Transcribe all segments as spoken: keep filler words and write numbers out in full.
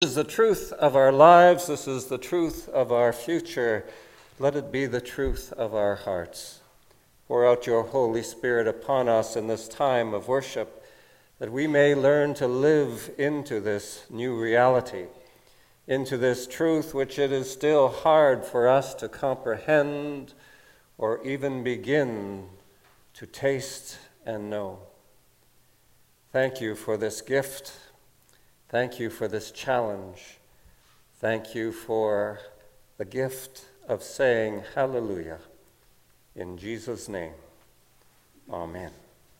This is the truth of our lives. This is the truth of our future. Let it be the truth of our hearts. Pour out your Holy Spirit upon us in this time of worship, that we may learn to live into this new reality, into this truth which it is still hard for us to comprehend or even begin to taste and know. Thank you for this gift. Thank you for this challenge. Thank you for the gift of saying hallelujah. In Jesus' name, amen.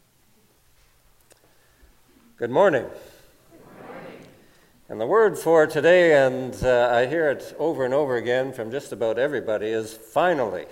Good morning. Good morning. And the word for today, and uh, I hear it over and over again from just about everybody, is finally.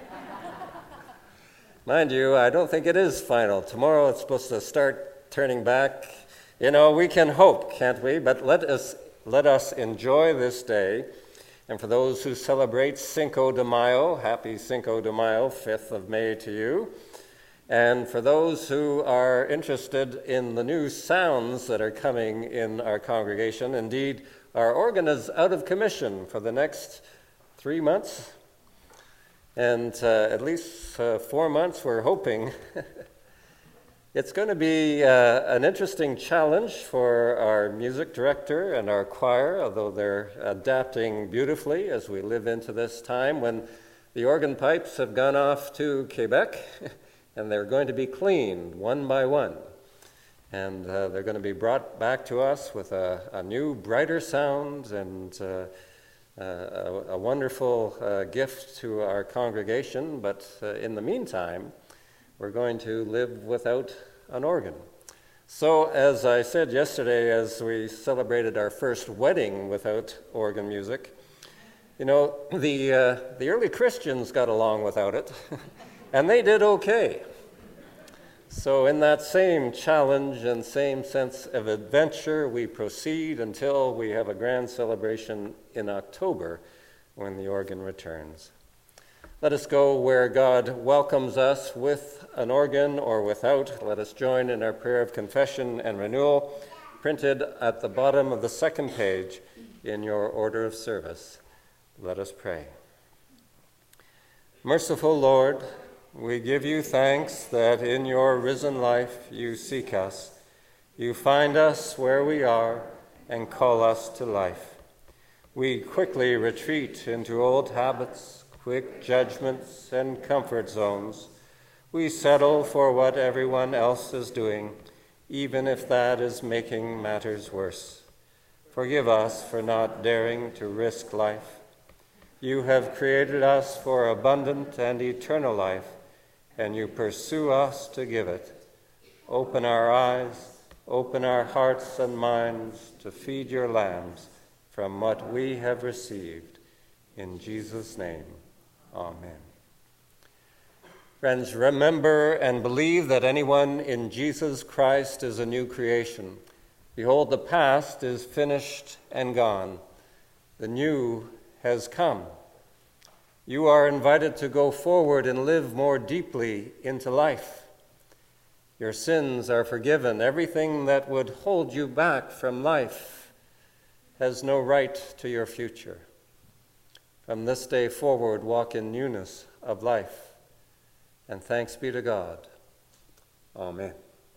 Mind you, I don't think it is final. Tomorrow it's supposed to start turning back. You know, we can hope, can't we? But let us let us enjoy this day. And for those who celebrate Cinco de Mayo, happy Cinco de Mayo, fifth of May to you. And for those who are interested in the new sounds that are coming in our congregation, indeed, our organ is out of commission for the next three months. And uh, at least uh, four months, we're hoping. It's going to be uh, an interesting challenge for our music director and our choir, although they're adapting beautifully as we live into this time when the organ pipes have gone off to Quebec and they're going to be cleaned one by one. And uh, they're going to be brought back to us with a, a new, brighter sound and uh, uh, a, a wonderful uh, gift to our congregation. But uh, in the meantime, we're going to live without an organ. So, as I said yesterday, as we celebrated our first wedding without organ music, you know, the uh, the early Christians got along without it, and they did okay. So, in that same challenge and same sense of adventure, we proceed until we have a grand celebration in October when the organ returns. Let us go where God welcomes us with an organ or without. Let us join in our prayer of confession and renewal, printed at the bottom of the second page in your order of service. Let us pray. Merciful Lord, we give you thanks that in your risen life you seek us. You find us where we are and call us to life. We quickly retreat into old habits, quick judgments, and comfort zones. We settle for what everyone else is doing, even if that is making matters worse. Forgive us for not daring to risk life. You have created us for abundant and eternal life, and you pursue us to give it. Open our eyes, open our hearts and minds to feed your lambs from what we have received. In Jesus' name. Amen. Friends, remember and believe that anyone in Jesus Christ is a new creation. Behold, the past is finished and gone. The new has come. You are invited to go forward and live more deeply into life. Your sins are forgiven. Everything that would hold you back from life has no right to your future. From this day forward, walk in newness of life. And thanks be to God. Amen.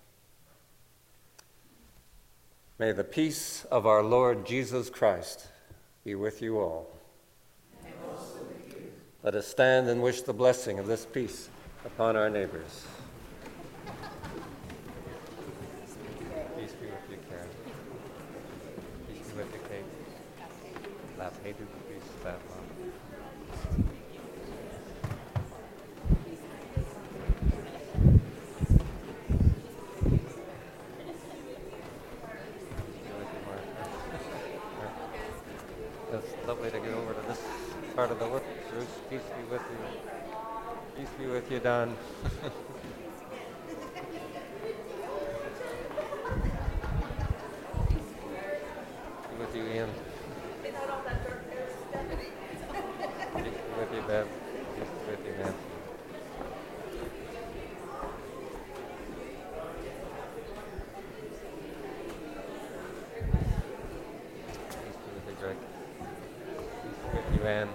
May the peace of our Lord Jesus Christ be with you all. And also with you. Let us stand and wish the blessing of this peace upon our neighbors. Peace be with you, Karen. Peace be with you, Kate. La paix du Christ, that one. It's lovely to get over to this part of the work. Bruce, peace be with you. Peace be with you, Don. Peace be with you, Ian. Peace be with you, Bev. Peace be with you, Nancy. Peace be Greg. Peace with you, Ann.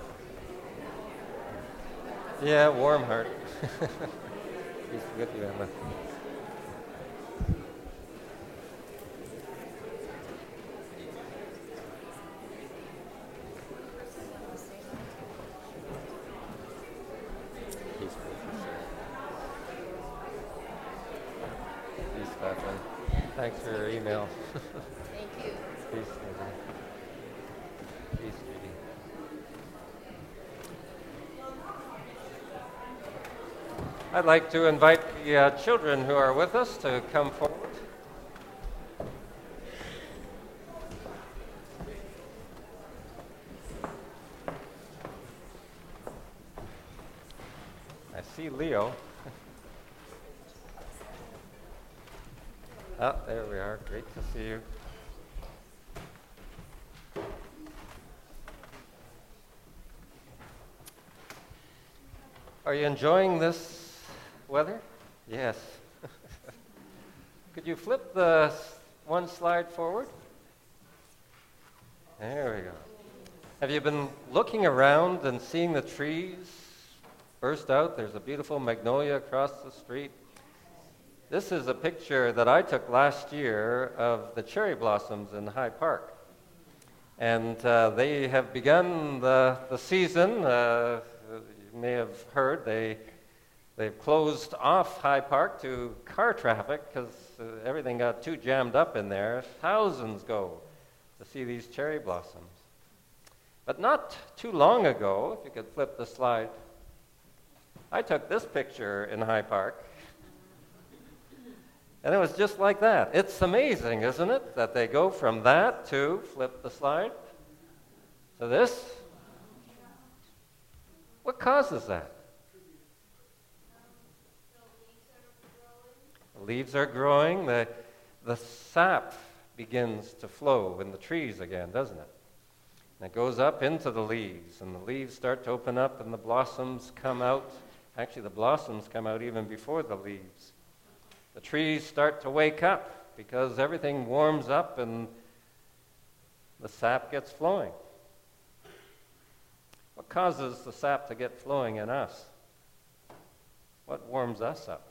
Yeah, warm heart. Peace with you, Emma. Peace, Peace, Bethany. Thanks for your email. Thank you. Peace, Susan. Peace, Judy. I'd like to invite the uh, children who are with us to come forward. I see Leo. Oh, there we are. Great to see you. Are you enjoying this weather? Yes. Could you flip the s- one slide forward? There we go. Have you been looking around and seeing the trees burst out? There's a beautiful magnolia across the street. This is a picture that I took last year of the cherry blossoms in High Park. And uh, they have begun the, the season. Uh, you may have heard they, they've closed off High Park to car traffic because uh, everything got too jammed up in there. Thousands go to see these cherry blossoms. But not too long ago, if you could flip the slide, I took this picture in High Park. And it was just like that. It's amazing, isn't it, that they go from that to, flip the slide, to this? What causes that? The leaves are growing. The, the sap begins to flow in the trees again, doesn't it? And it goes up into the leaves, and the leaves start to open up, and the blossoms come out. Actually, the blossoms come out even before the leaves. The trees start to wake up because everything warms up and the sap gets flowing. What causes the sap to get flowing in us? What warms us up?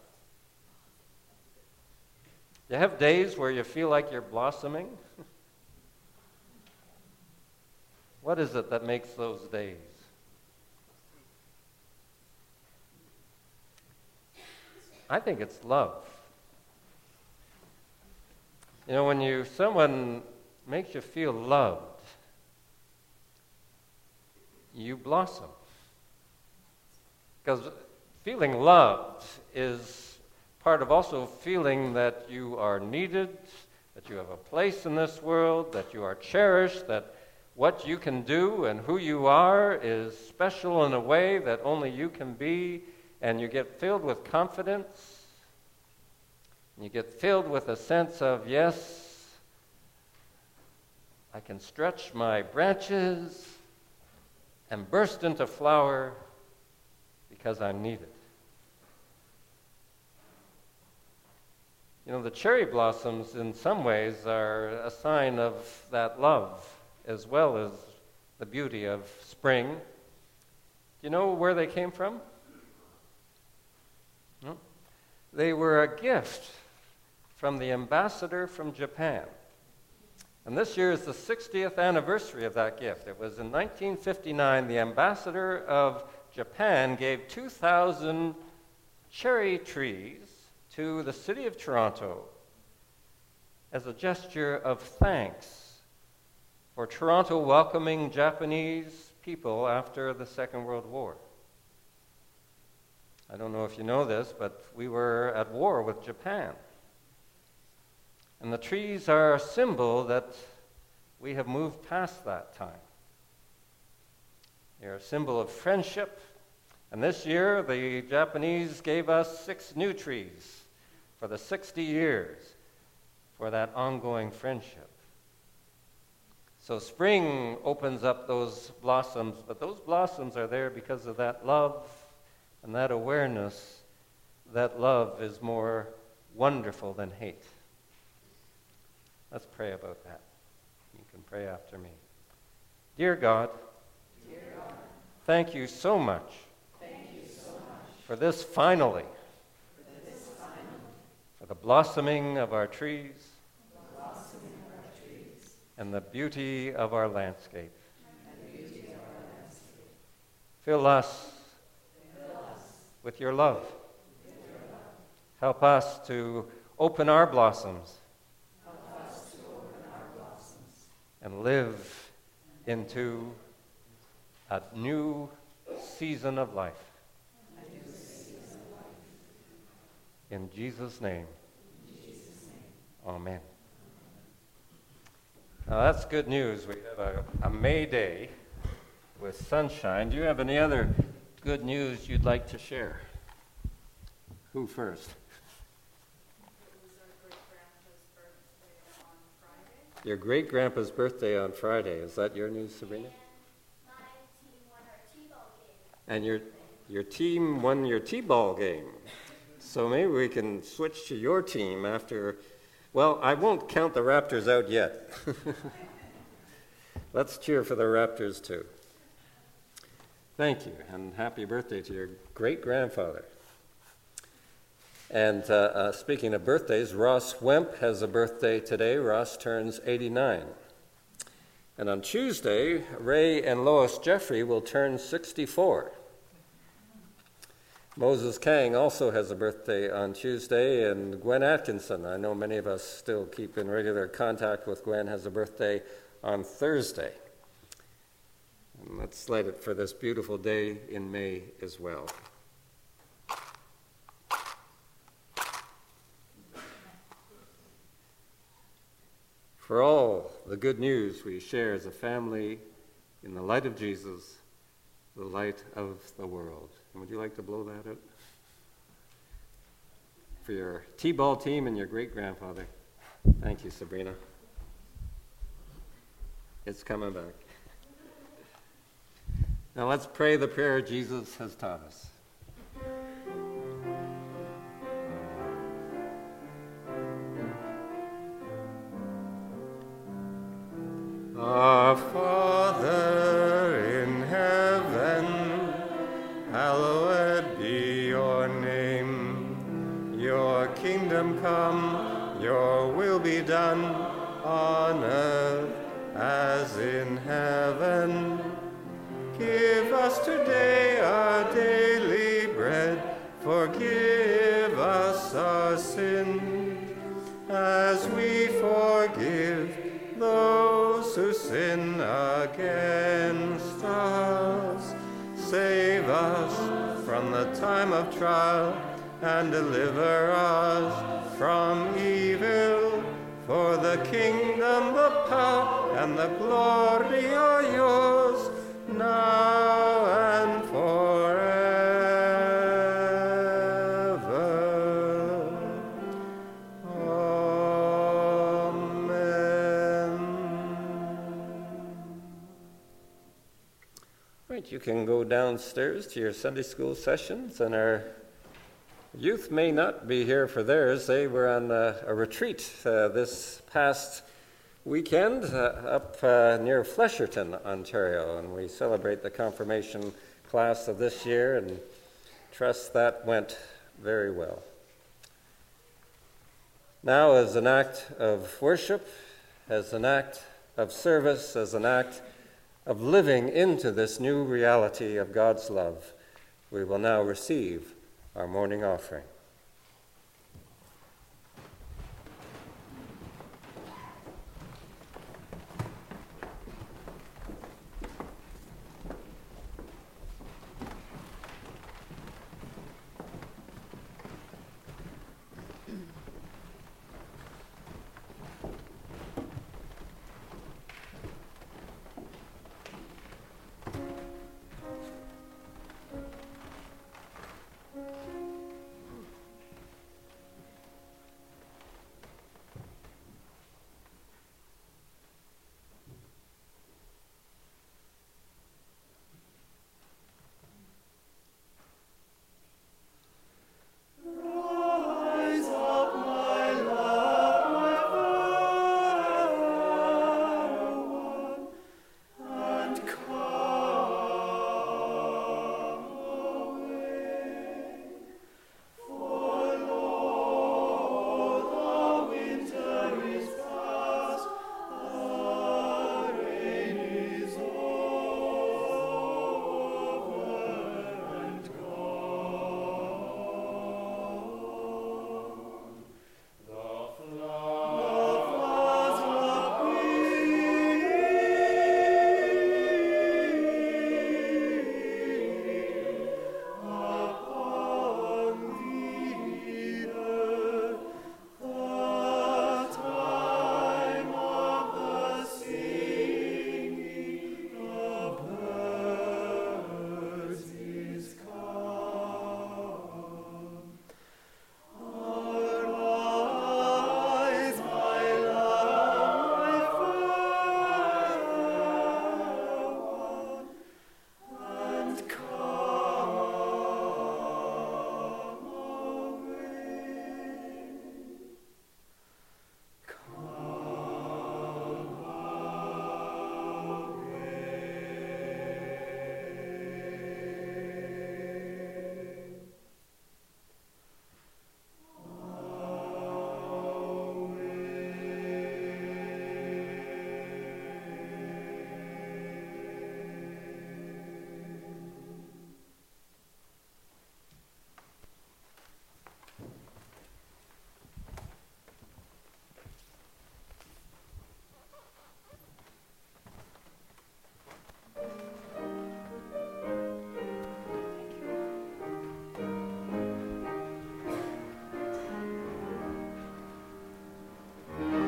You have days where you feel like you're blossoming? What is it that makes those days? I think it's love. You know, when you someone makes you feel loved, you blossom. Because feeling loved is part of also feeling that you are needed, that you have a place in this world, that you are cherished, that what you can do and who you are is special in a way that only you can be, and you get filled with confidence. You get filled with a sense of, yes, I can stretch my branches and burst into flower because I'm needed. You know, the cherry blossoms in some ways are a sign of that love as well as the beauty of spring. Do you know where they came from? No? They were a gift from the ambassador from Japan. And this year is the sixtieth anniversary of that gift. It was in nineteen fifty-nine, the ambassador of Japan gave two thousand cherry trees to the city of Toronto as a gesture of thanks for Toronto welcoming Japanese people after the Second World War. I don't know if you know this, but we were at war with Japan. And the trees are a symbol that we have moved past that time. They're a symbol of friendship. And this year, the Japanese gave us six new trees for the sixty years for that ongoing friendship. So spring opens up those blossoms, but those blossoms are there because of that love and that awareness that love is more wonderful than hate. Let's pray about that. You can pray after me. Dear God, Dear God, thank you so much, thank you so much for this finally, for this final for the blossoming of our trees blossoming of our trees and the beauty of our landscape. and the beauty of our landscape. Fill us Fill us with your love. with your love. Help us to open our blossoms Help us to open our blossoms and live into a new season of life. a new season of life. In Jesus' name, In Jesus' name. amen. Now that's good news. We have a, a May day with sunshine. Do you have any other good news you'd like to share? Who first? It was our great-grandpa's birthday on Friday. Your great-grandpa's birthday on Friday. Is that your news, Sabrina? My team won our T-ball game. And your your team won your T-ball game. So maybe we can switch to your team after. Well, I won't count the Raptors out yet. Let's cheer for the Raptors too. Thank you, and happy birthday to your great-grandfather. And uh, uh, speaking of birthdays, Ross Wemp has a birthday today. Ross turns eighty-nine. And on Tuesday, Ray and Lois Jeffrey will turn sixty-four. Moses Kang also has a birthday on Tuesday, and Gwen Atkinson, I know many of us still keep in regular contact with Gwen, has a birthday on Thursday. And let's light it for this beautiful day in May as well. For all the good news we share as a family in the light of Jesus, the light of the world. And would you like to blow that out? For your T-ball team and your great-grandfather. Thank you, Sabrina. It's coming back. Now let's pray the prayer Jesus has taught us. Our Father in heaven, hallowed be your name. Your kingdom come, your will be done on earth as in heaven. Give us today our daily bread. Forgive us our sins as we forgive those who sin against us. Save us from the time of trial and deliver us from evil. For the kingdom, the power, and the glory are yours, now and forever. Right, you can go downstairs to your Sunday school sessions, and our youth may not be here for theirs. They were on a, a retreat uh, this past weekend uh, up uh, near Flesherton, Ontario, and we celebrate the confirmation class of this year and trust that went very well. Now, as an act of worship, as an act of service, as an act of living into this new reality of God's love, we will now receive our morning offering.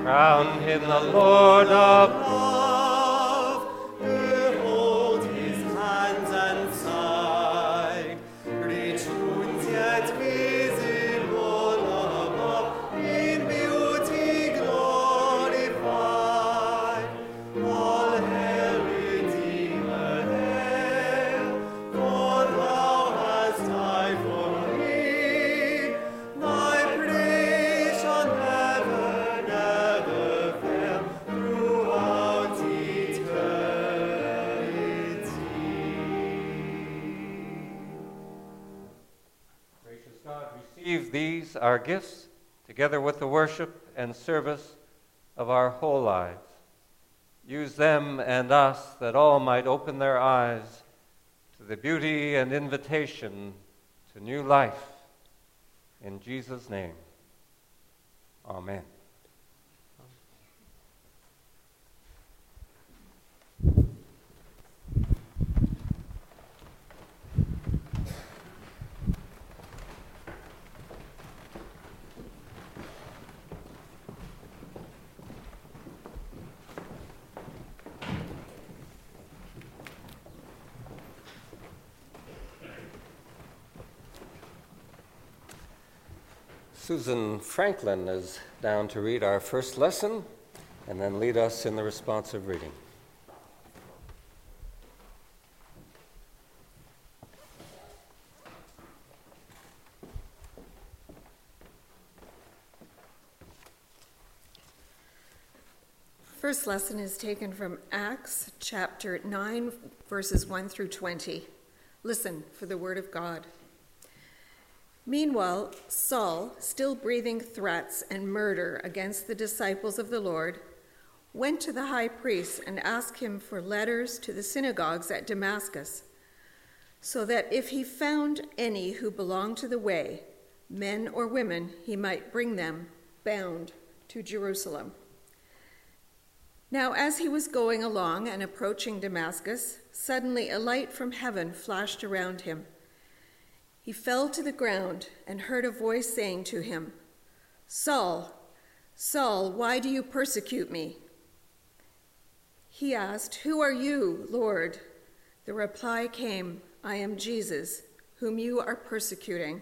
Crown him the Lord of love. Behold his hands and side, rich wounds yet visible above, in beauty glorified. All hail, Redeemer, hail, for thou hast died for me. Thy praise shall never, never fail throughout eternity. Gracious God, receive these, our gifts, together with the worship and service of our whole lives. Use them and us that all might open their eyes to the beauty and invitation to new life. In Jesus' name, amen. Susan Franklin is down to read our first lesson and then lead us in the responsive reading. First lesson is taken from Acts chapter nine, verses one through twenty. Listen for the word of God. Meanwhile, Saul, still breathing threats and murder against the disciples of the Lord, went to the high priest and asked him for letters to the synagogues at Damascus, so that if he found any who belonged to the way, men or women, he might bring them bound to Jerusalem. Now, as he was going along and approaching Damascus, suddenly a light from heaven flashed around him. He fell to the ground and heard a voice saying to him, "Saul, Saul, why do you persecute me?" He asked, "Who are you, Lord?" The reply came, "I am Jesus, whom you are persecuting.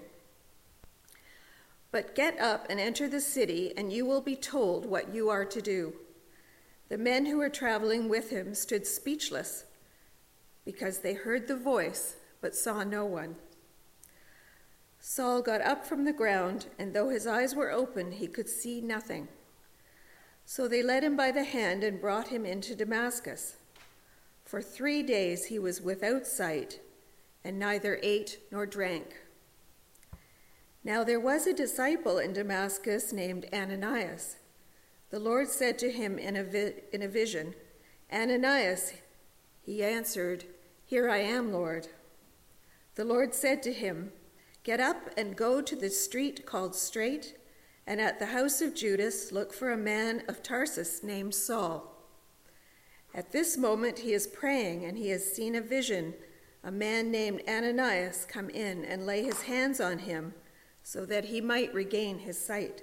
But get up and enter the city, and you will be told what you are to do." The men who were traveling with him stood speechless because they heard the voice but saw no one. Saul got up from the ground, and though his eyes were open, he could see nothing. So they led him by the hand and brought him into Damascus. For three days he was without sight, and neither ate nor drank. Now there was a disciple in Damascus named Ananias. The Lord said to him in a, vi- in a vision, "Ananias." He answered, "Here I am, Lord." The Lord said to him, "Get up and go to the street called Straight, and at the house of Judas look for a man of Tarsus named Saul. At this moment he is praying, and he has seen a vision, a man named Ananias come in and lay his hands on him so that he might regain his sight."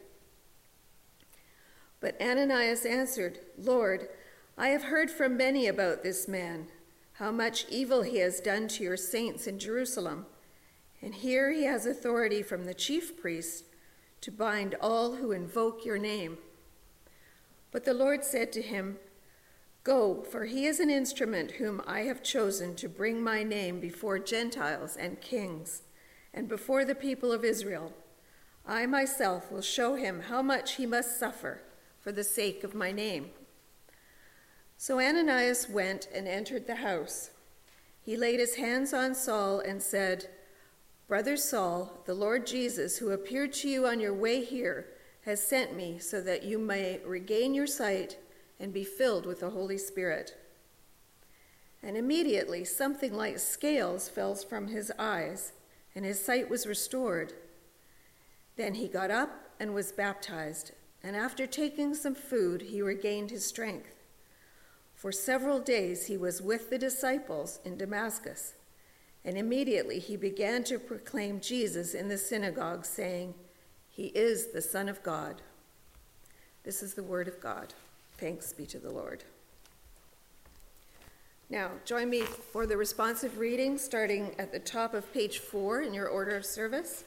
But Ananias answered, "Lord, I have heard from many about this man, how much evil he has done to your saints in Jerusalem. And here he has authority from the chief priests to bind all who invoke your name." But the Lord said to him, "Go, for he is an instrument whom I have chosen to bring my name before Gentiles and kings, and before the people of Israel. I myself will show him how much he must suffer for the sake of my name." So Ananias went and entered the house. He laid his hands on Saul and said, "Brother Saul, the Lord Jesus, who appeared to you on your way here, has sent me so that you may regain your sight and be filled with the Holy Spirit." And immediately something like scales fell from his eyes, and his sight was restored. Then he got up and was baptized, and after taking some food, he regained his strength. For several days he was with the disciples in Damascus, and immediately he began to proclaim Jesus in the synagogue, saying, "He is the Son of God." This is the word of God. Thanks be to the Lord. Now, join me for the responsive reading, starting at the top of page four in your order of service.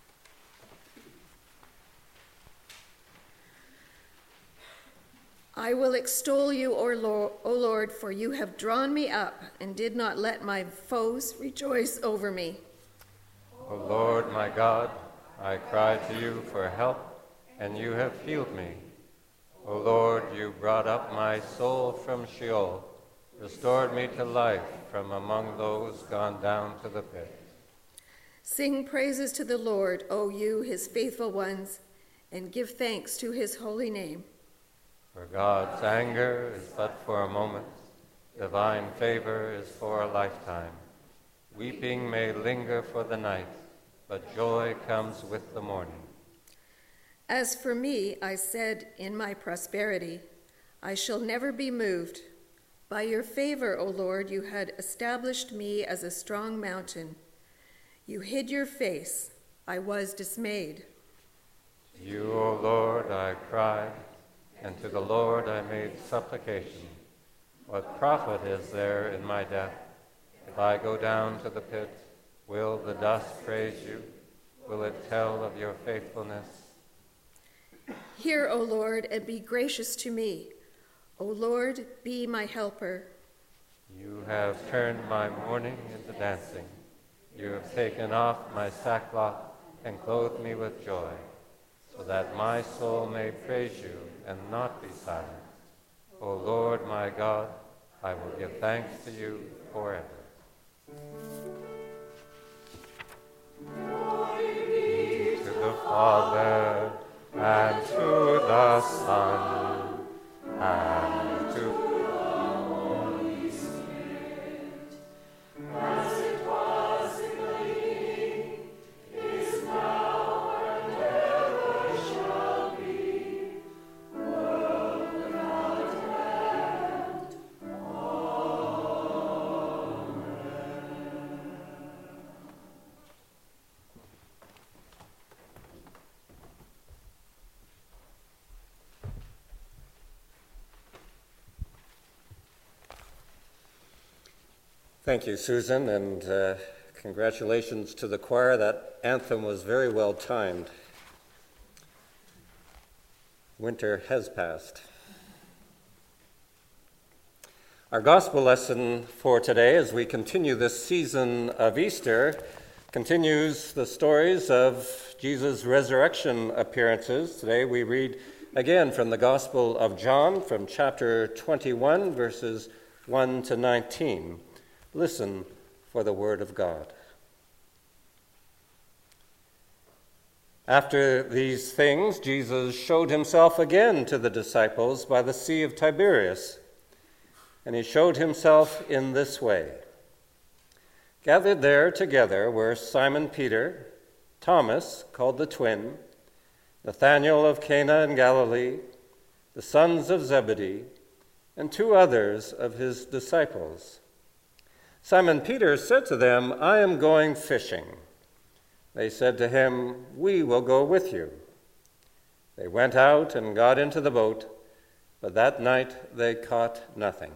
I will extol you, O Lord, for you have drawn me up and did not let my foes rejoice over me. O Lord, my God, I cry to you for help, and you have healed me. O Lord, you brought up my soul from Sheol, restored me to life from among those gone down to the pit. Sing praises to the Lord, O you, his faithful ones, and give thanks to his holy name. For God's anger is but for a moment, divine favor is for a lifetime. Weeping may linger for the night, but joy comes with the morning. As for me, I said in my prosperity, I shall never be moved. By your favor, O Lord, you had established me as a strong mountain. You hid your face. I was dismayed. To you, O Lord, I cried, and to the Lord I made supplication. What profit is there in my death? If I go down to the pit, will the dust praise you? Will it tell of your faithfulness? Hear, O Lord, and be gracious to me. O Lord, be my helper. You have turned my mourning into dancing. You have taken off my sackcloth and clothed me with joy, so that my soul may praise you and not be silent. O Lord, my God, I will give thanks to you forever. Glory be to the Father, and to the Son, and to the Holy Spirit, as it was in the beginning, is now, and ever shall be, world without end. Amen. Thank you, Susan, and uh, congratulations to the choir. That anthem was very well timed. Winter has passed. Our gospel lesson for today, as we continue this season of Easter, continues the stories of Jesus' resurrection appearances. Today we read again from the Gospel of John, from chapter twenty-one, verses one to nineteen. Listen for the word of God. After these things, Jesus showed himself again to the disciples by the Sea of Tiberias, and he showed himself in this way. Gathered there together were Simon Peter, Thomas, called the twin, Nathanael of Cana in Galilee, the sons of Zebedee, and two others of his disciples. Simon Peter said to them, I am going fishing. They said to him, we will go with you. They went out and got into the boat, but that night they caught nothing.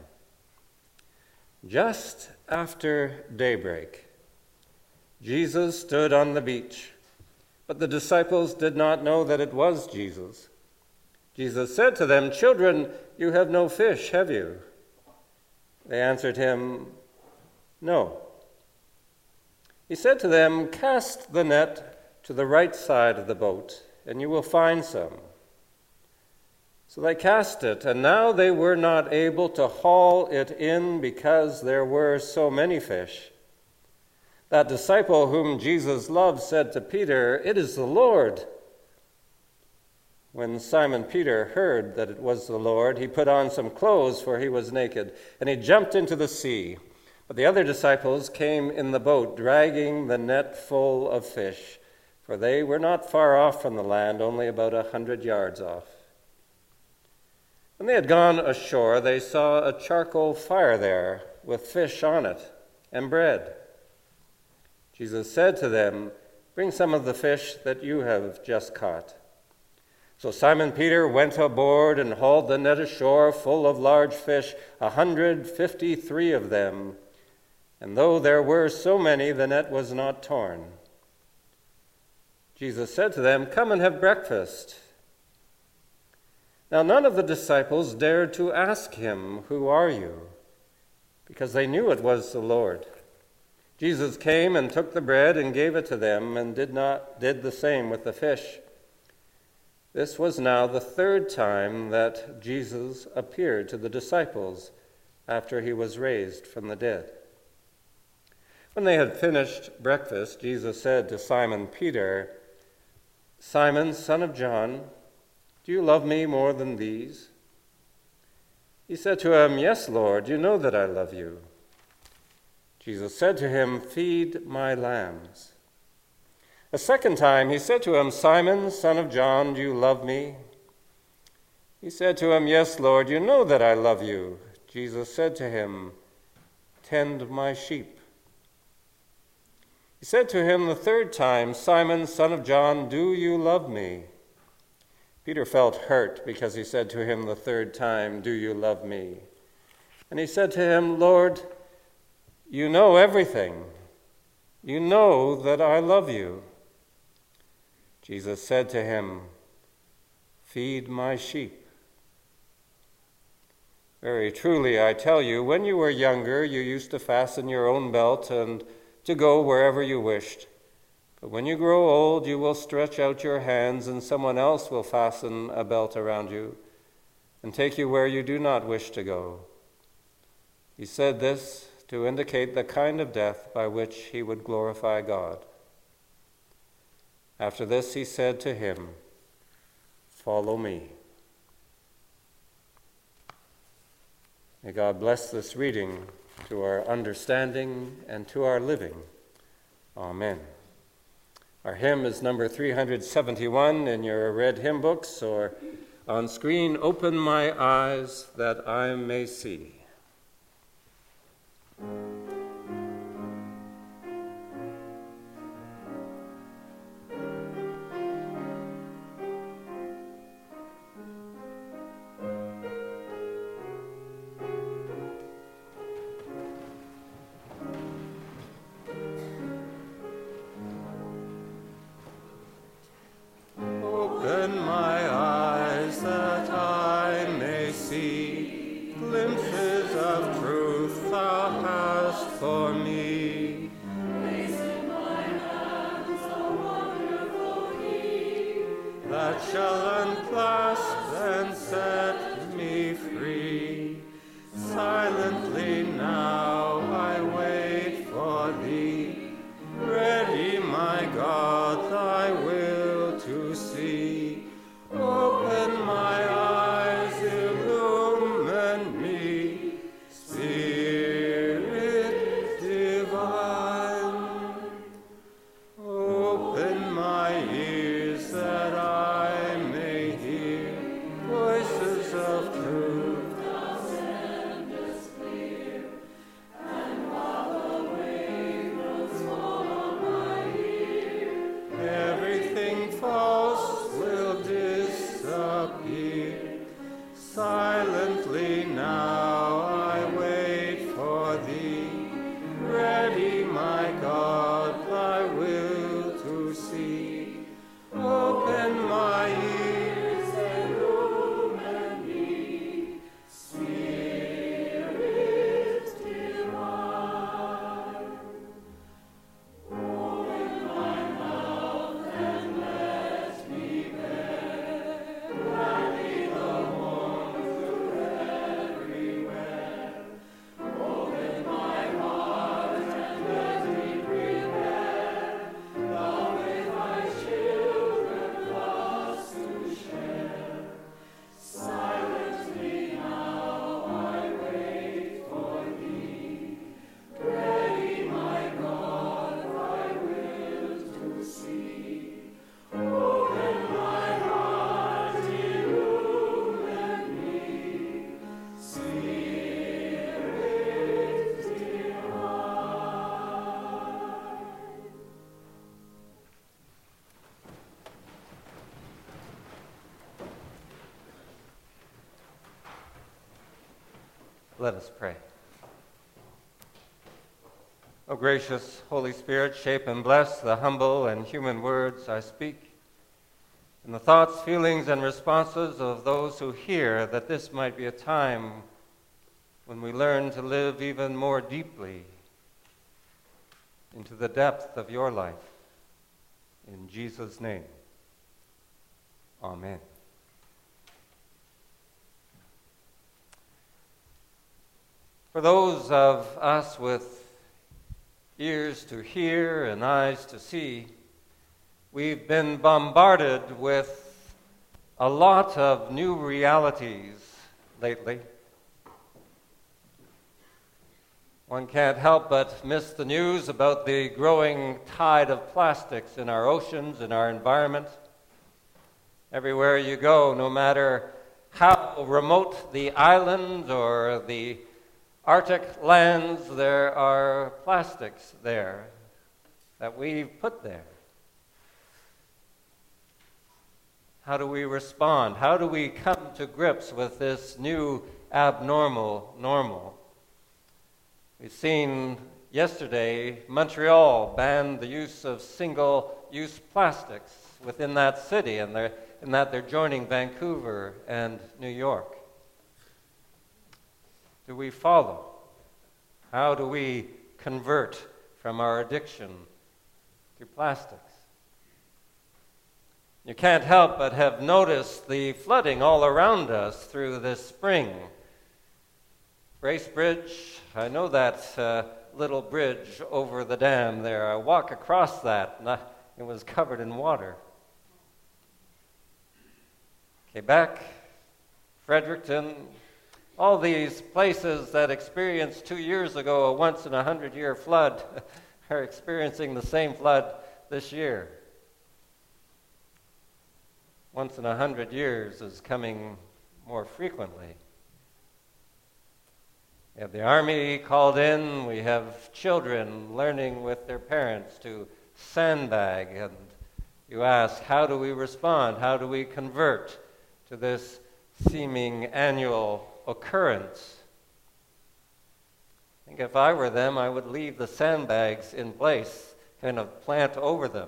Just after daybreak, Jesus stood on the beach, but the disciples did not know that it was Jesus. Jesus said to them, children, you have no fish, have you? They answered him, no. He said to them, cast the net to the right side of the boat, and you will find some. So they cast it, and now they were not able to haul it in because there were so many fish. That disciple whom Jesus loved said to Peter, it is the Lord. When Simon Peter heard that it was the Lord, he put on some clothes, for he was naked, and he jumped into the sea. But the other disciples came in the boat, dragging the net full of fish, for they were not far off from the land, only about a hundred yards off. When they had gone ashore, they saw a charcoal fire there, with fish on it, and bread. Jesus said to them, bring some of the fish that you have just caught. So Simon Peter went aboard and hauled the net ashore full of large fish, a hundred fifty-three of them. And though there were so many, the net was not torn. Jesus said to them, "Come and have breakfast." Now none of the disciples dared to ask him, "Who are you?" because they knew it was the Lord. Jesus came and took the bread and gave it to them, and did not did the same with the fish. This was now the third time that Jesus appeared to the disciples after he was raised from the dead. When they had finished breakfast, Jesus said to Simon Peter, "Simon, son of John, do you love me more than these?" He said to him, "Yes, Lord, you know that I love you." Jesus said to him, "Feed my lambs." A second time he said to him, "Simon, son of John, do you love me?" He said to him, "Yes, Lord, you know that I love you." Jesus said to him, "Tend my sheep." He said to him the third time, "Simon, son of John, do you love me?" Peter felt hurt because he said to him the third time, "Do you love me?" And he said to him, "Lord, you know everything. You know that I love you." Jesus said to him, "Feed my sheep." Very truly, I tell you, when you were younger, you used to fasten your own belt and to go wherever you wished. But when you grow old, you will stretch out your hands, and someone else will fasten a belt around you and take you where you do not wish to go. He said this to indicate the kind of death by which he would glorify God. After this he said to him, "Follow me." May God bless this reading to our understanding and to our living. Amen. Our hymn is number three hundred seventy-one in your red hymn books, or on screen, "Open My Eyes That I May See." Open my eyes that I may see glimpses of truth thou hast for me. Place in my hands a wonderful key that shall unclasp and set me free. Silently now I wait for thee, ready, my God, thy will to see. Open my eyes, illumine me, Spirit divine. Open my ears that I may hear voices of truth. Everything false will disappear. Silently now I wait for thee, ready, my God, thy will to see. Open my ears, illumine me, Spirit divine. Open my mouth and let me bear gladly the warmth everywhere. Open my heart and let me breathe Let us pray. O gracious Holy Spirit, shape and bless the humble and human words I speak, and the thoughts, feelings, and responses of those who hear, that this might be a time when we learn to live even more deeply into the depth of your life. In Jesus' name, amen. For those of us with ears to hear and eyes to see, we've been bombarded with a lot of new realities lately. One can't help but miss the news about the growing tide of plastics in our oceans, in our environment. Everywhere you go, no matter how remote the island or the Arctic lands, there are plastics there that we've put there. How do we respond? How do we come to grips with this new abnormal normal? We've seen yesterday Montreal banned the use of single-use plastics within that city, and they're, in that they're joining Vancouver and New York. Do we follow? How do we convert from our addiction to plastics? You can't help but have noticed the flooding all around us through this spring. Bracebridge, I know that uh, little bridge over the dam there. I walk across that, and I, it was covered in water. Quebec, Fredericton, all these places that experienced two years ago a once-in-a-hundred-year flood are experiencing the same flood this year. Once in a hundred years is coming more frequently. We have the army called in. We have children learning with their parents to sandbag. And you ask, how do we respond? How do we convert to this seeming annual occurrence? I think if I were them, I would leave the sandbags in place, kind of plant over them.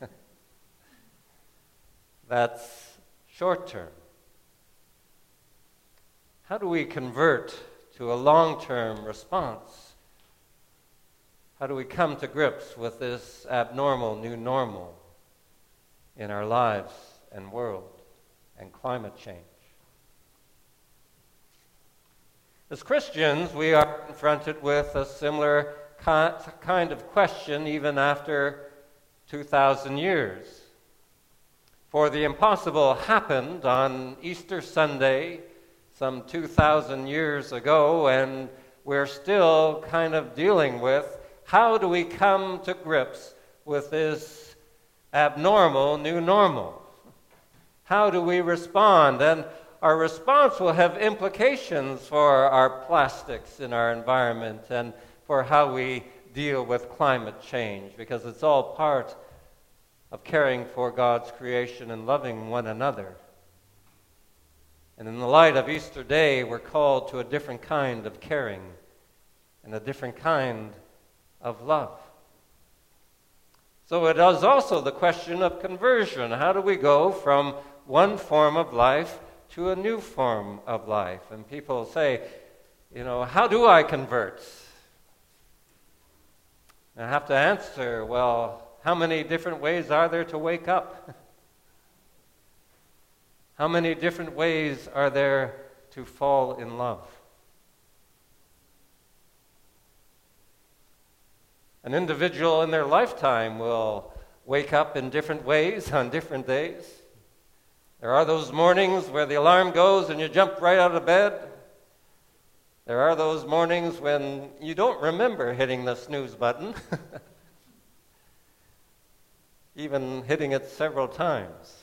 That's short term. How do we convert to a long-term response? How do we come to grips with this abnormal new normal in our lives and world and climate change? As Christians, we are confronted with a similar kind of question even after two thousand years. For the impossible happened on Easter Sunday some two thousand years ago, and we're still kind of dealing with how do we come to grips with this abnormal new normal? How do we respond? And our response will have implications for our plastics in our environment and for how we deal with climate change, because it's all part of caring for God's creation and loving one another. And in the light of Easter Day, we're called to a different kind of caring and a different kind of love. So it is also the question of conversion. How do we go from one form of life to a new form of life? And people say, you know, how do I convert? And I have to answer, well, how many different ways are there to wake up? How many different ways are there to fall in love? An individual in their lifetime will wake up in different ways on different days. There are those mornings where the alarm goes and you jump right out of bed. There are those mornings when you don't remember hitting the snooze button, even hitting it several times.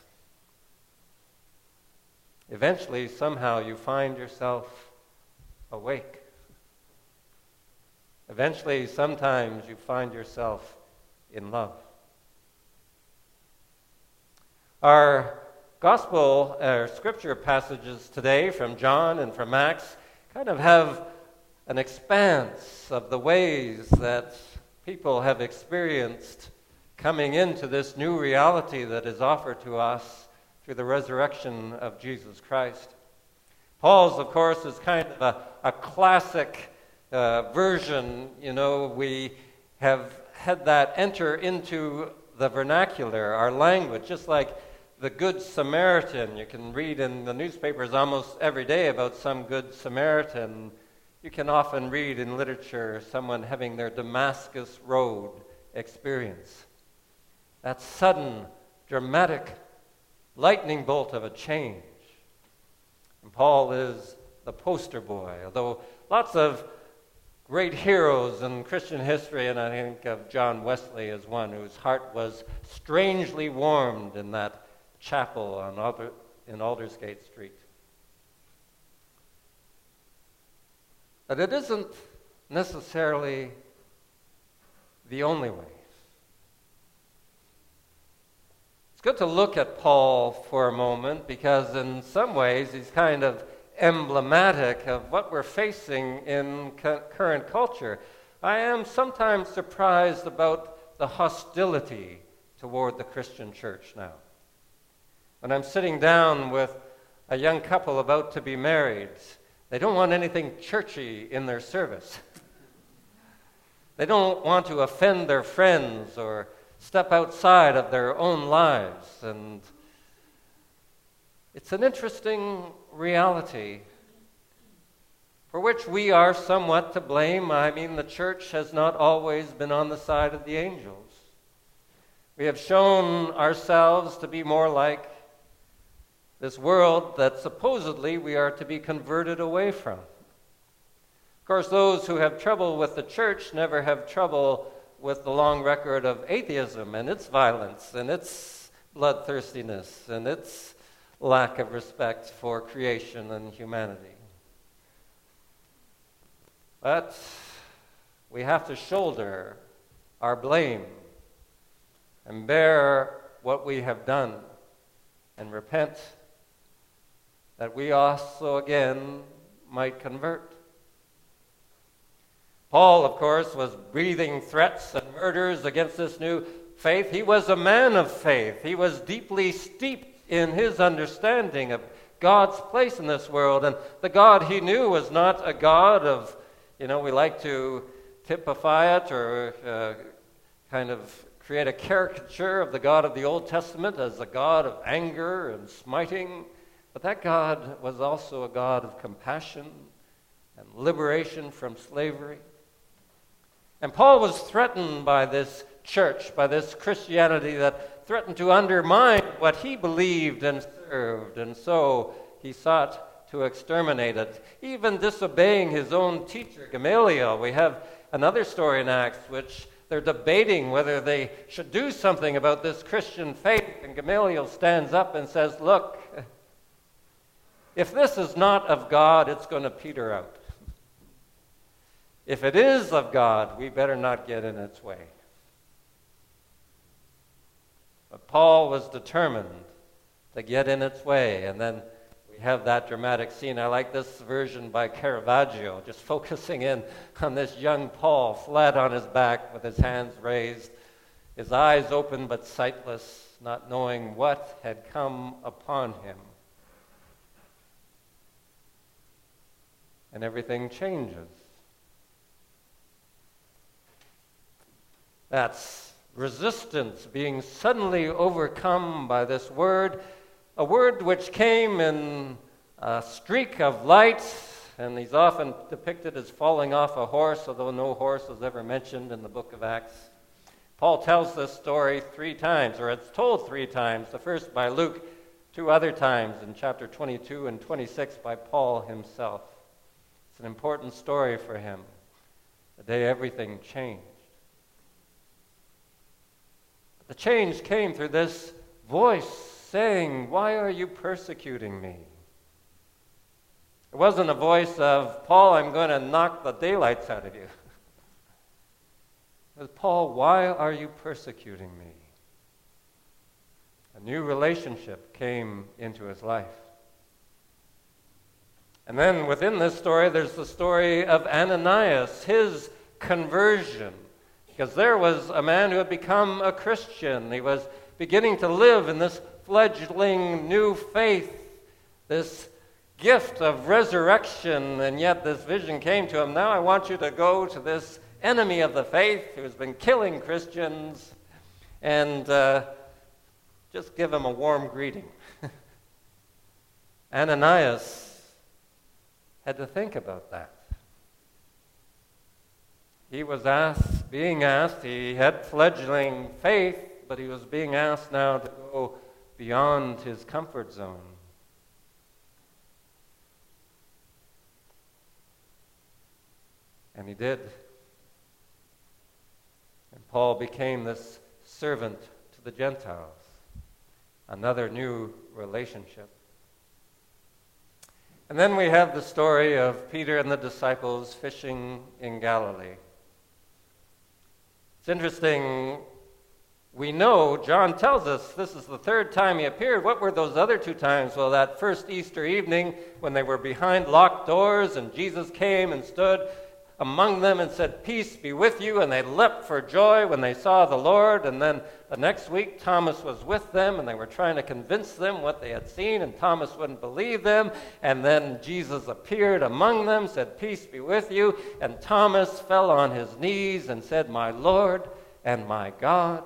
Eventually, somehow, you find yourself awake. Eventually, sometimes you find yourself in love. Our gospel, our scripture passages today from John and from Acts kind of have an expanse of the ways that people have experienced coming into this new reality that is offered to us through the resurrection of Jesus Christ. Paul's, of course, is kind of a, a classic uh, version. You know, we have had that enter into the vernacular, our language, just like the Good Samaritan. You can read in the newspapers almost every day about some Good Samaritan. You can often read in literature someone having their Damascus Road experience. That sudden, dramatic lightning bolt of a change. And Paul is the poster boy, although lots of great heroes in Christian history, and I think of John Wesley as one whose heart was strangely warmed in that chapel on Alder, in Aldersgate Street. But it isn't necessarily the only way. It's good to look at Paul for a moment because in some ways he's kind of emblematic of what we're facing in cu- current culture. I am sometimes surprised about the hostility toward the Christian church now. When I'm sitting down with a young couple about to be married, they don't want anything churchy in their service. They don't want to offend their friends or step outside of their own lives. And it's an interesting reality for which we are somewhat to blame. I mean, the church has not always been on the side of the angels. We have shown ourselves to be more like this world that supposedly we are to be converted away from. Of course, those who have trouble with the church never have trouble with the long record of atheism and its violence and its bloodthirstiness and its lack of respect for creation and humanity. But we have to shoulder our blame and bear what we have done and repent that we also again might convert. Paul, of course, was breathing threats and murders against this new faith. He was a man of faith. He was deeply steeped in his understanding of God's place in this world. And the God he knew was not a God of, you know, we like to typify it or uh, kind of create a caricature of the God of the Old Testament as a God of anger and smiting. But that God was also a God of compassion and liberation from slavery. And Paul was threatened by this church, by this Christianity that threatened to undermine what he believed and served. And so he sought to exterminate it, even disobeying his own teacher, Gamaliel. We have another story in Acts which they're debating whether they should do something about this Christian faith. And Gamaliel stands up and says, look, if this is not of God, it's going to peter out. If it is of God, we better not get in its way. But Paul was determined to get in its way. And then we have that dramatic scene. I like this version by Caravaggio, just focusing in on this young Paul, flat on his back with his hands raised, his eyes open but sightless, not knowing what had come upon him. And everything changes. That's resistance being suddenly overcome by this word, a word which came in a streak of light, and he's often depicted as falling off a horse, although no horse is ever mentioned in the book of Acts. Paul tells this story three times, or it's told three times, the first by Luke, two other times in chapter twenty-two and twenty-six by Paul himself. It's an important story for him, the day everything changed. The change came through this voice saying, "Why are you persecuting me?" It wasn't a voice of, "Paul, I'm going to knock the daylights out of you." It was, "Paul, why are you persecuting me?" A new relationship came into his life. And then within this story, there's the story of Ananias, his conversion. Because there was a man who had become a Christian. He was beginning to live in this fledgling new faith, this gift of resurrection, and yet this vision came to him. Now I want you to go to this enemy of the faith who has been killing Christians and uh, just give him a warm greeting. Ananias had to think about that. He was asked, being asked, he had fledgling faith, but he was being asked now to go beyond his comfort zone. And he did. And Paul became this servant to the Gentiles. Another new relationship. And then we have the story of Peter and the disciples fishing in Galilee. It's interesting. We know, John tells us, this is the third time he appeared. What were those other two times? Well, that first Easter evening when they were behind locked doors and Jesus came and stood among them and said, "Peace be with you," and they leapt for joy when they saw the Lord. And then the next week, Thomas was with them, and they were trying to convince them what they had seen, and Thomas wouldn't believe them. And then Jesus appeared among them, said, "Peace be with you," and Thomas fell on his knees and said, "My Lord and my God."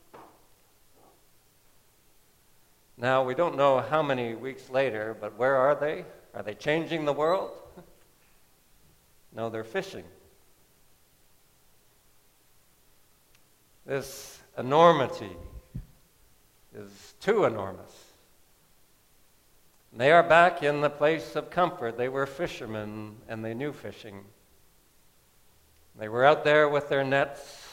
Now, we don't know how many weeks later, but where are they? Are they changing the world? No, they're fishing. This enormity is too enormous. They are back in the place of comfort. They were fishermen, and they knew fishing. They were out there with their nets.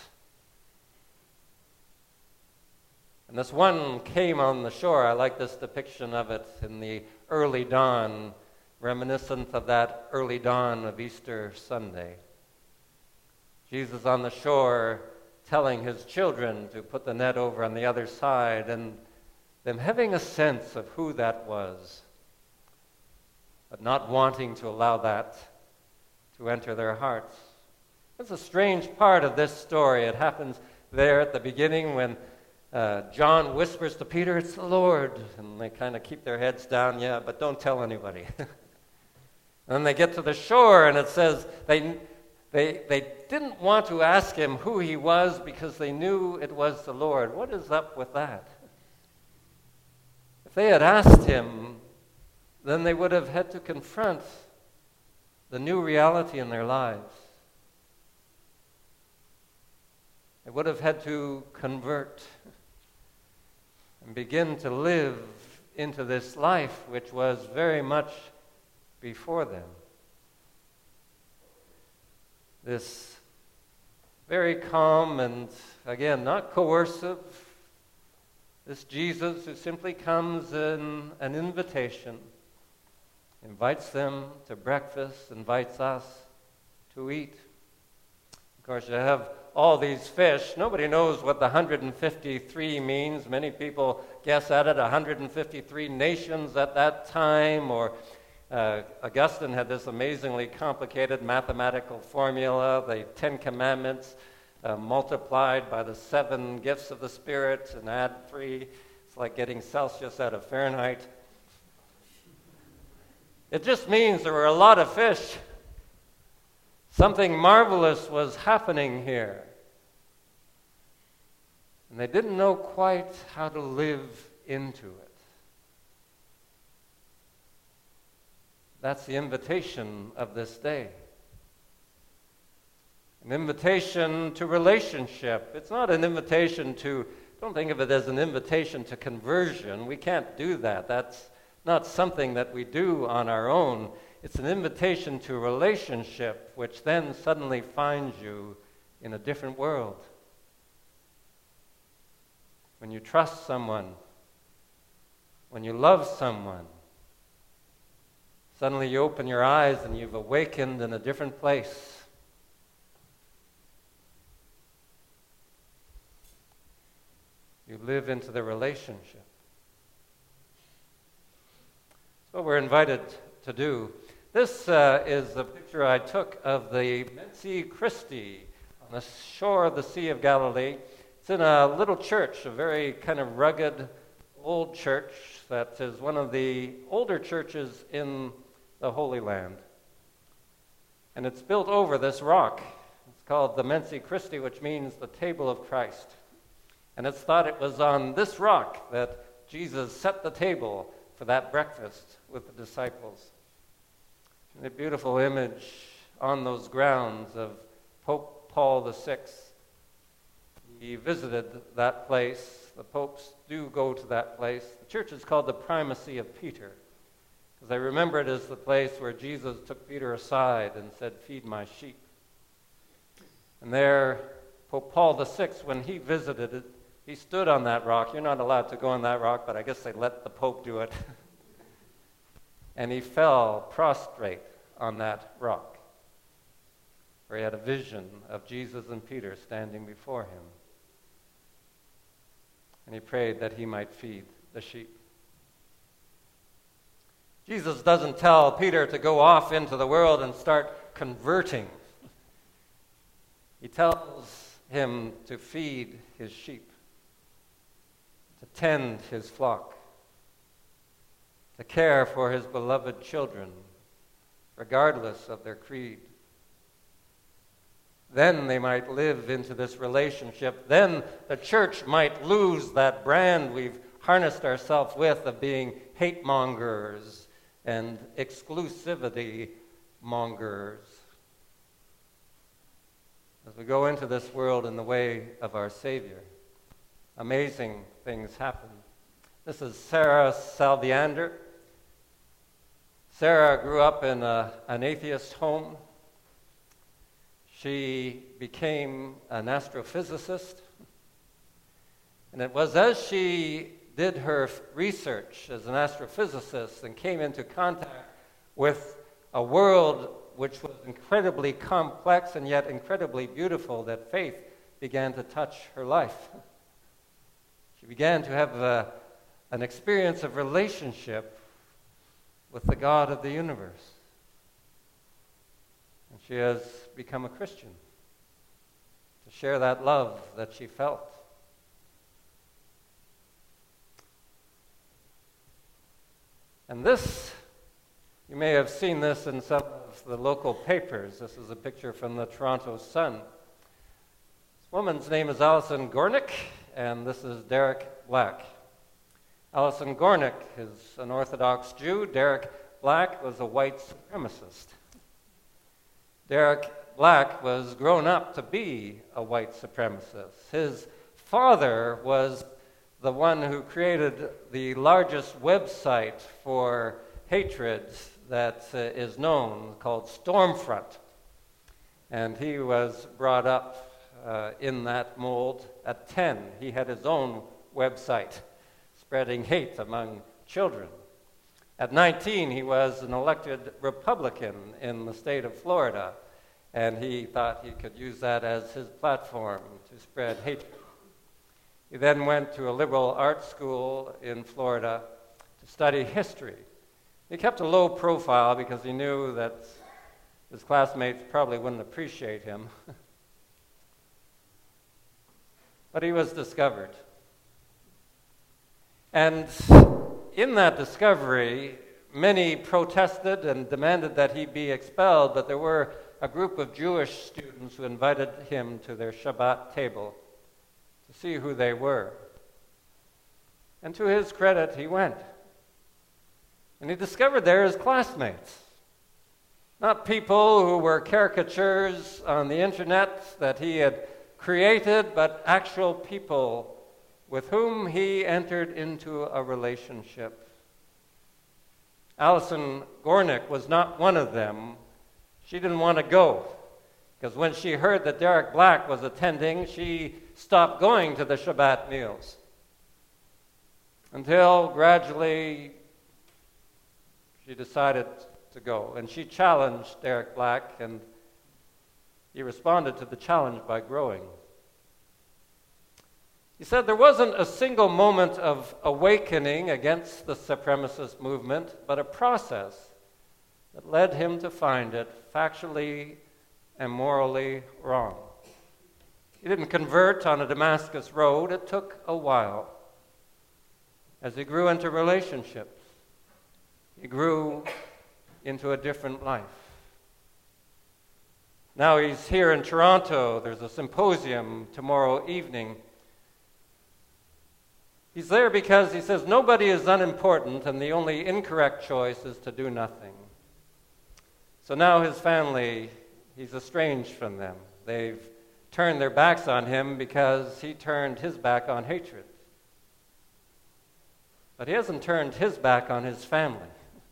And this one came on the shore. I like this depiction of it in the early dawn, reminiscent of that early dawn of Easter Sunday. Jesus on the shore telling his children to put the net over on the other side, and them having a sense of who that was, but not wanting to allow that to enter their hearts. It's a strange part of this story. It happens there at the beginning when uh, John whispers to Peter, "It's the Lord," and they kind of keep their heads down, "Yeah, but don't tell anybody." And then they get to the shore, and it says they, they, they didn't want to ask him who he was because they knew it was the Lord. What is up with that? If they had asked him, then they would have had to confront the new reality in their lives. They would have had to convert and begin to live into this life which was very much before them. This very calm and, again, not coercive, this Jesus who simply comes in an invitation, invites them to breakfast, invites us to eat. Of course, you have all these fish. Nobody knows what the one hundred fifty-three means. Many people guess at it, one hundred fifty-three nations at that time, or Uh, Augustine had this amazingly complicated mathematical formula, the Ten Commandments uh, multiplied by the seven gifts of the Spirit and add three. It's like getting Celsius out of Fahrenheit. It just means there were a lot of fish. Something marvelous was happening here. And they didn't know quite how to live into it. That's the invitation of this day. An invitation to relationship. It's not an invitation to, don't think of it as an invitation to conversion. We can't do that. That's not something that we do on our own. It's an invitation to relationship, which then suddenly finds you in a different world. When you trust someone, when you love someone, suddenly you open your eyes and you've awakened in a different place. You live into the relationship. That's what we're invited to do. This uh, is a picture I took of the Menci Christi on the shore of the Sea of Galilee. It's in a little church, a very kind of rugged old church that is one of the older churches in the Holy Land. And it's built over this rock. It's called the Menci Christi, which means the table of Christ. And it's thought it was on this rock that Jesus set the table for that breakfast with the disciples. A beautiful image on those grounds of Pope Paul the Sixth. He visited that place. The popes do go to that place. The church is called the Primacy of Peter, because I remember it as the place where Jesus took Peter aside and said, "Feed my sheep." And there, Pope Paul the Sixth, when he visited it, he stood on that rock. You're not allowed to go on that rock, but I guess they let the Pope do it. And he fell prostrate on that rock, where he had a vision of Jesus and Peter standing before him. And he prayed that he might feed the sheep. Jesus doesn't tell Peter to go off into the world and start converting. He tells him to feed his sheep, to tend his flock, to care for his beloved children, regardless of their creed. Then they might live into this relationship. Then the church might lose that brand we've harnessed ourselves with of being hate mongers and exclusivity mongers. As we go into this world in the way of our Savior, amazing things happen. This is Sarah Salviander. Sarah grew up in a, an atheist home. She became an astrophysicist. And it was as she did her research as an astrophysicist and came into contact with a world which was incredibly complex and yet incredibly beautiful that faith began to touch her life. She began to have a, an experience of relationship with the God of the universe. And she has become a Christian to share that love that she felt. And this, you may have seen this in some of the local papers. This is a picture from the Toronto Sun. This woman's name is Alison Gornick, and this is Derek Black. Alison Gornick is an Orthodox Jew. Derek Black was a white supremacist. Derek Black was grown up to be a white supremacist. His father was the one who created the largest website for hatred that uh, is known, called Stormfront. And he was brought up uh, in that mold at ten. He had his own website, spreading hate among children. At nineteen, he was an elected Republican in the state of Florida, and he thought he could use that as his platform to spread hatred. He then went to a liberal arts school in Florida to study history. He kept a low profile because he knew that his classmates probably wouldn't appreciate him. But he was discovered. And in that discovery, many protested and demanded that he be expelled, but there were a group of Jewish students who invited him to their Shabbat table to see who they were. And to his credit, he went. And he discovered there his classmates. Not people who were caricatures on the internet that he had created, but actual people with whom he entered into a relationship. Alison Gornick was not one of them. She didn't want to go, because when she heard that Derek Black was attending, she stopped going to the Shabbat meals. Until gradually she decided to go. And she challenged Derek Black, and he responded to the challenge by growing. He said there wasn't a single moment of awakening against the supremacist movement, but a process that led him to find it factually and morally wrong. He didn't convert on a Damascus road. It took a while. As he grew into relationships, he grew into a different life. Now he's here in Toronto. There's a symposium tomorrow evening. He's there because he says nobody is unimportant and the only incorrect choice is to do nothing. So now his family, he's estranged from them. They've turned their backs on him because he turned his back on hatred. But he hasn't turned his back on his family.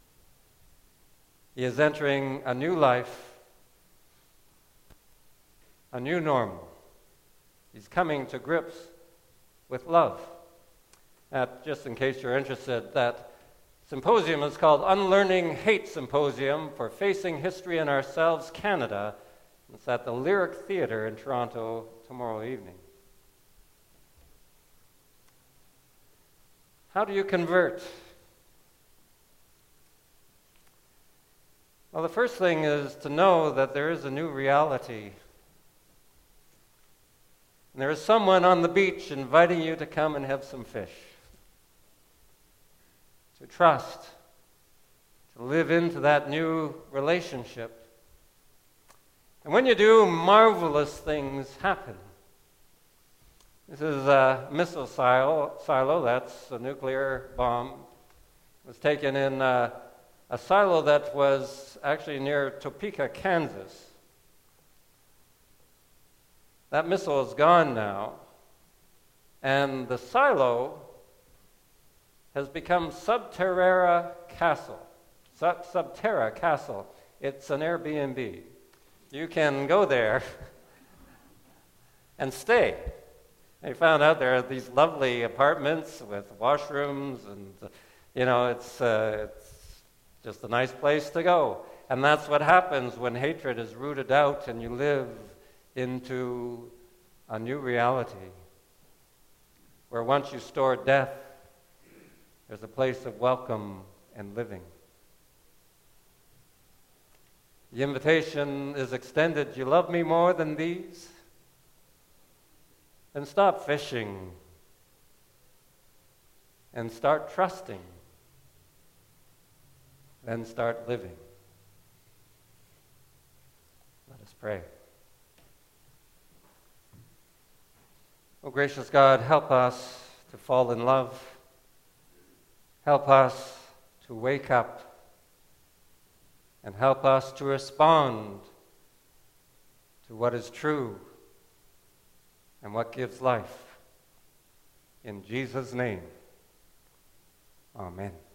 He is entering a new life, a new normal. He's coming to grips with love. Uh, just in case you're interested, that symposium is called Unlearning Hate Symposium for Facing History and Ourselves, Canada. It's at the Lyric Theatre in Toronto tomorrow evening. How do you convert? Well, the first thing is to know that there is a new reality. And there is someone on the beach inviting you to come and have some fish. To trust, to live into that new relationship. And when you do, marvelous things happen. This is a missile silo, silo that's a nuclear bomb. It was taken in uh, a silo that was actually near Topeka, Kansas. That missile is gone now, and the silo has become Subterra Castle. Sub- Subterra Castle. It's an Airbnb. You can go there and stay. I found out there are these lovely apartments with washrooms, and you know, it's uh, it's just a nice place to go. And that's what happens when hatred is rooted out and you live into a new reality, where once you store death, there's a place of welcome and living. The invitation is extended. You love me more than these? Then stop fishing and start trusting. Then start living. Let us pray. Oh, gracious God, help us to fall in love. Help us to wake up. And help us to respond to what is true and what gives life. In Jesus' name, amen.